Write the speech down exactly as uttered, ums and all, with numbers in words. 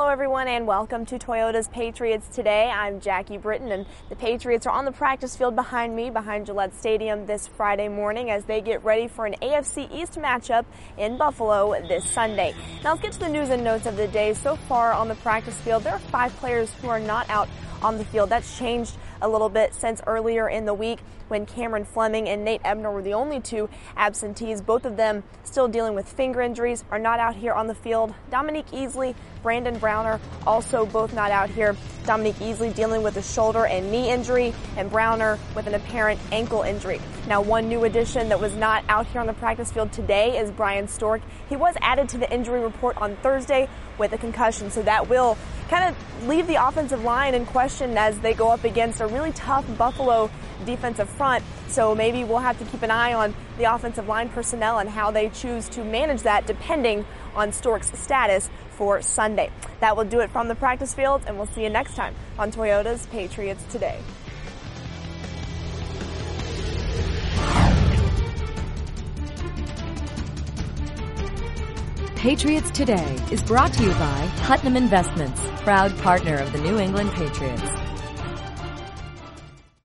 Hello everyone and welcome to Toyota's Patriots Today. I'm Jackie Britton and the Patriots are on the practice field behind me, behind Gillette Stadium this Friday morning as they get ready for an A F C East matchup in Buffalo this Sunday. Now let's get to the news and notes of the day. So far on the practice field, there are five players who are not out on the field. That's changed a little bit since earlier in the week when Cameron Fleming and Nate Ebner were the only two absentees. Both of them still dealing with finger injuries, are not out here on the field. Dominique Easley, Brandon Browner also both not out here. Dominique Easley dealing with a shoulder and knee injury, and Browner with an apparent ankle injury. Now, one new addition that was not out here on the practice field today is Brian Stork. He was added to the injury report on Thursday with a concussion, so that will kind of leave the offensive line in question as they go up against a really tough Buffalo defensive front. So maybe we'll have to keep an eye on the offensive line personnel and how they choose to manage that depending on Stork's status for Sunday. That will do it from the practice field, and we'll see you next time on Toyota's Patriots Today. Patriots Today is brought to you by Putnam Investments, proud partner of the New England Patriots.